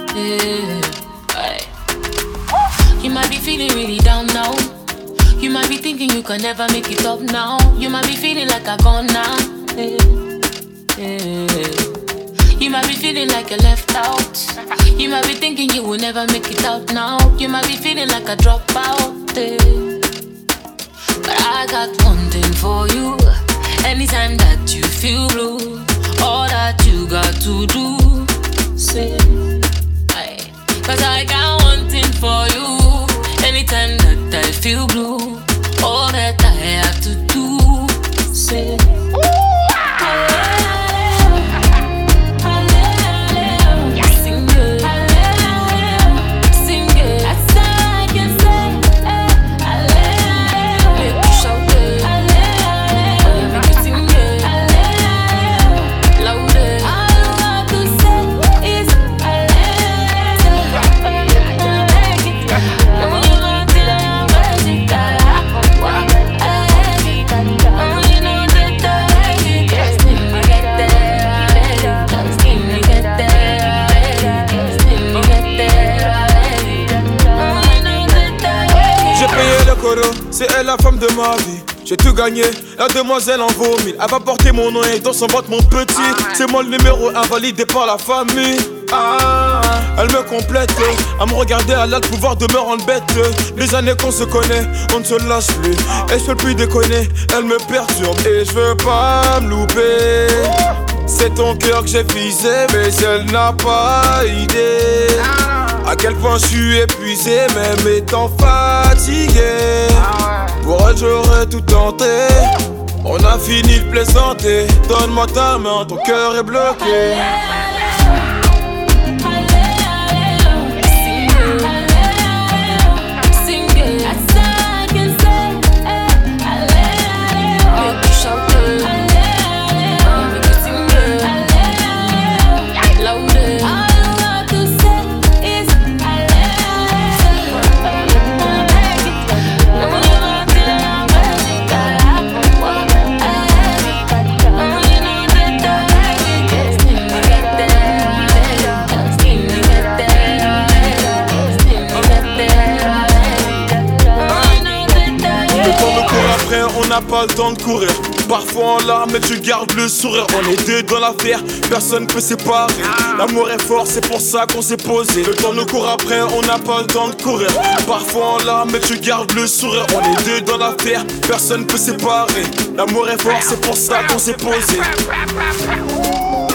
Yeah. Aye. You might be feeling really down now. You might be thinking you can never make it up now. You might be feeling like I gone now. Yeah. Yeah. You might be feeling like you're left out. You might be thinking you will never make it out now. You might be feeling like a dropout. Yeah. But I got one thing for you. Anytime that you feel blue, all that you got to do, say, aye. Cause I got one thing for you. Anytime that I feel blue, all that I have to do, say, c'est elle la femme de ma vie. J'ai tout gagné, la demoiselle en vaut mille. Elle va porter mon nom et dans son ventre mon petit. C'est moi le numéro 1 validé par la famille. Elle me complète, à me regarder, elle a le pouvoir de me rendre bête. Les années qu'on se connaît, on ne se lâche plus. Et je peux plus déconner, elle me perturbe et je veux pas me louper. C'est ton cœur que j'ai visé, mais elle n'a pas idée à quel point je suis épuisé, même étant fatigué. Pour elle j'aurais tout tenté. On a fini de plaisanter. Donne-moi ta main, ton cœur est bloqué. On n'a pas le temps de courir, parfois en larmes mais tu gardes le sourire. On est deux dans l'affaire, personne peut séparer. L'amour est fort, c'est pour ça qu'on s'est posé. Le temps nous court après, on n'a pas le temps de courir. Parfois en larmes mais tu gardes le sourire. On est deux dans l'affaire, personne peut séparer. L'amour est fort, c'est pour ça qu'on s'est posé.